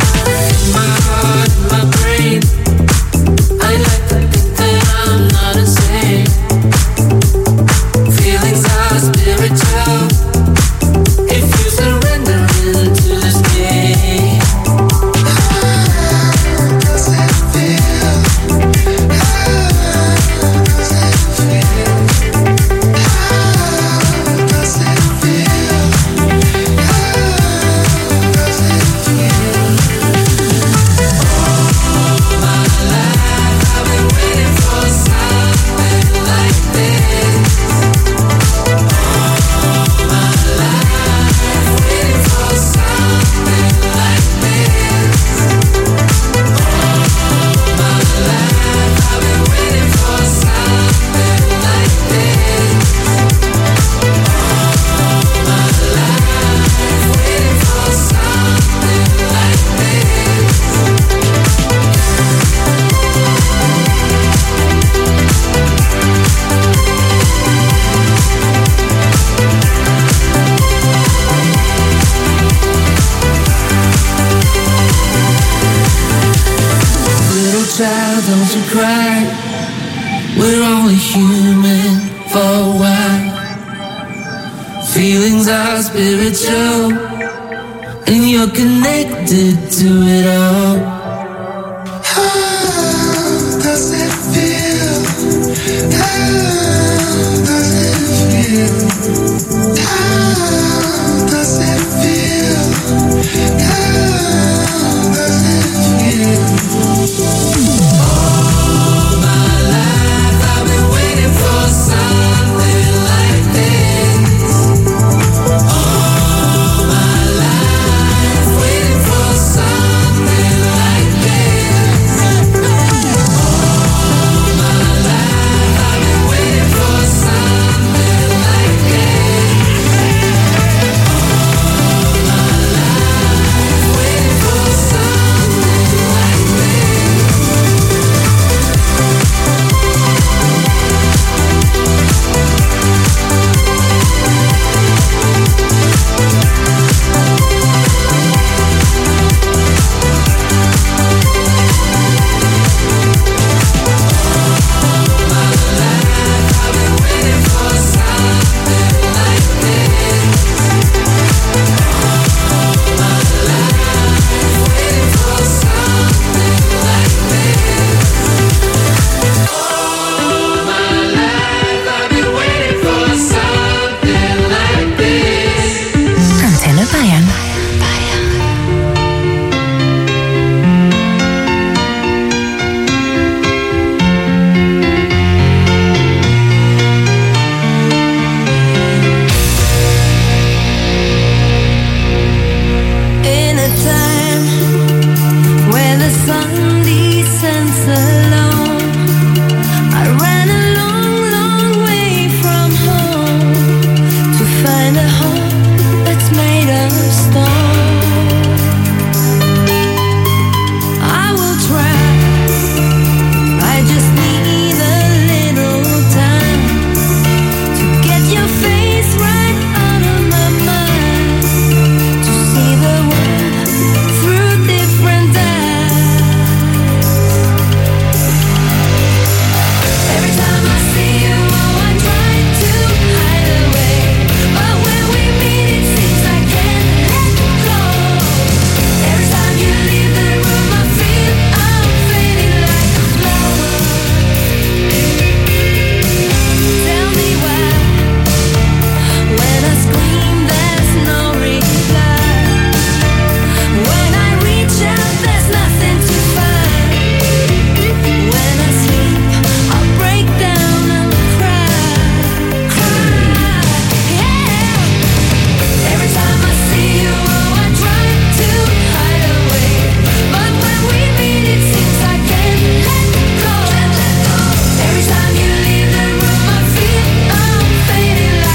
Don't you cry, we're only human for a while. Feelings are spiritual, and you're connected to it all.